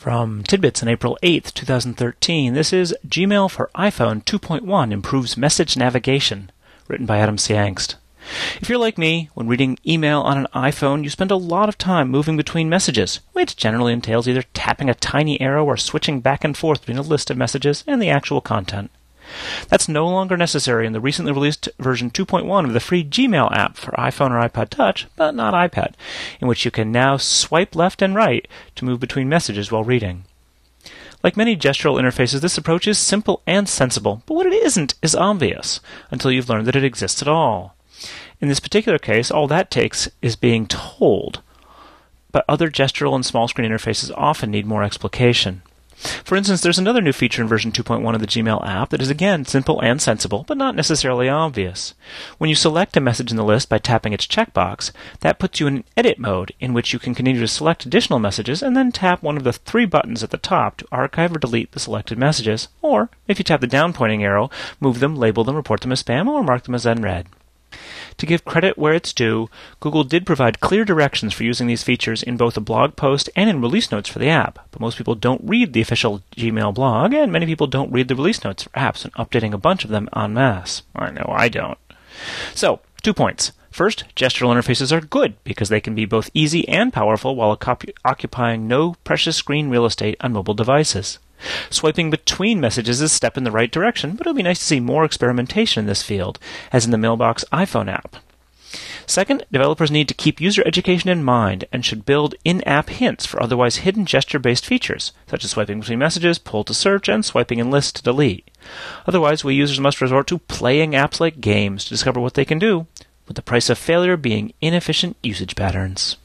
From Tidbits on April 8th, 2013, this is Gmail for iPhone 2.1 improves message navigation, written by Adam C. Angst. If you're like me, when reading email on an iPhone, you spend a lot of time moving between messages, which generally entails either tapping a tiny arrow or switching back and forth between a list of messages and the actual content. That's no longer necessary in the recently released version 2.1 of the free Gmail app for iPhone or iPod Touch, but not iPad, in which you can now swipe left and right to move between messages while reading. Like many gestural interfaces, this approach is simple and sensible, but what it isn't is obvious, until you've learned that it exists at all. In this particular case, all that takes is being told, but other gestural and small screen interfaces often need more explication. For instance, there's another new feature in version 2.1 of the Gmail app that is again simple and sensible, but not necessarily obvious. When you select a message in the list by tapping its checkbox, that puts you in edit mode, in which you can continue to select additional messages and then tap one of the three buttons at the top to archive or delete the selected messages, or, if you tap the down pointing arrow, move them, label them, report them as spam, or mark them as unread. To give credit where it's due, Google did provide clear directions for using these features in both a blog post and in release notes for the app, but most people don't read the official Gmail blog, and many people don't read the release notes for apps and updating a bunch of them en masse. I know I don't. So, 2 points. First, gestural interfaces are good because they can be both easy and powerful while occupying no precious screen real estate on mobile devices. Swiping between messages is a step in the right direction, but it would be nice to see more experimentation in this field, as in the Mailbox iPhone app. Second, developers need to keep user education in mind and should build in-app hints for otherwise hidden gesture-based features, such as swiping between messages, pull to search, and swiping in lists to delete. Otherwise, we users must resort to playing apps like games to discover what they can do, with the price of failure being inefficient usage patterns.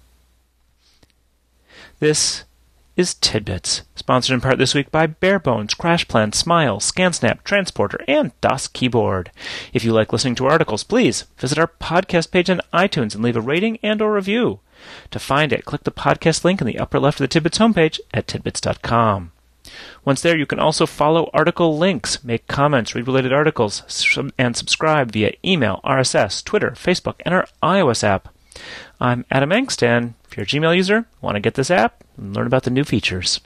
This is Tidbits, sponsored in part this week by Barebones, CrashPlan, Smile, ScanSnap, Transporter, and Das Keyboard. If you like listening to articles, please visit our podcast page on iTunes and leave a rating and or review. To find it, click the podcast link in the upper left of the Tidbits homepage at tidbits.com. Once there, you can also follow article links, make comments, read related articles, and subscribe via email, RSS, Twitter, Facebook, and our iOS app. I'm Adam Angst, and if you're a Gmail user, want to get this app and learn about the new features.